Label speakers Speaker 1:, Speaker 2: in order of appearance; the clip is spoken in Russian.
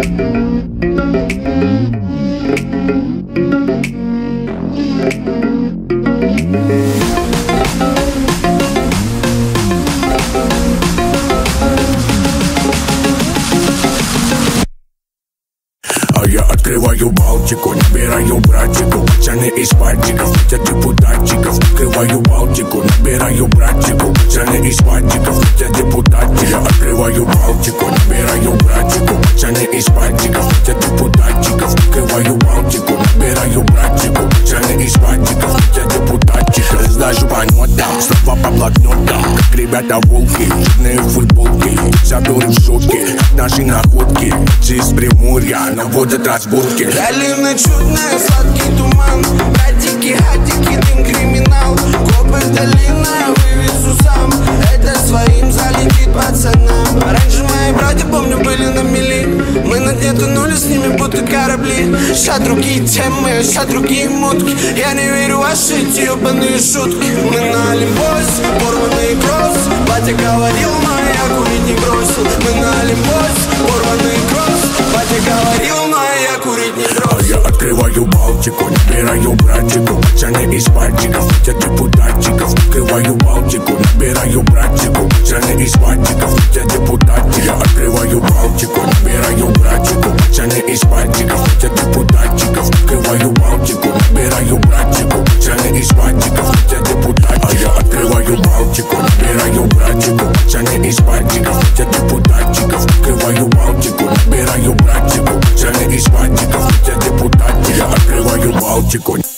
Speaker 1: Я открываю Балтику, набираю братику, пацаны из пальчиков, хотят депутатчиков. Открываю Балтику, набираю братику, пацаны из пальчиков, хотят депутатчиков. Я открываю Балтику, набираю братику, пацаны из пальчиков, хотят депутатчиков. Открываю Балтику, набираю братику, пацаны из пальчиков, хотят депутатчиков. Раздажу по нотам, слова по блокнотам, как ребята волки, черные футболки, задоры в шутке, наши находки, из Приморья наводят разборки.
Speaker 2: Долина чудная, сладкий туман, гадики, хатики, дым, криминал. Копы в долина, вывезу сам, это своим залетит пацанам. Раньше мои братья, помню, были на мели, мы на дне тонули с ними, будто корабли. Ща другие темы, ща другие мутки, я не верю в ваши эти ебаные шутки. Мы на Олимпосе, порванный кросс, батя говорил, но я курить не бросил. Мы на Олимпосе, порванный кросс, батя говорил, но я курить не бросил.
Speaker 1: Я открываю Балтику, набираю братику, пацаны из пальчиков, хотят депутатчиков. Открываю Балтику, набираю братику, пацаны из пальчиков, хотят депутатчиков. Я открываю Балтику, набираю братику, пацаны из пальчиков, хотят депутатчиков. Открываю Балтику, набираю братику, пацаны из пальчиков, хотят депутатчиков. Я открываю Балтику, набираю братику, пацаны из пальчиков, хотят депутатчиков. Открываю Балтику, набираю братику, пацаны из пальчиков, хотят депутатчиков. Я открываю Балтику.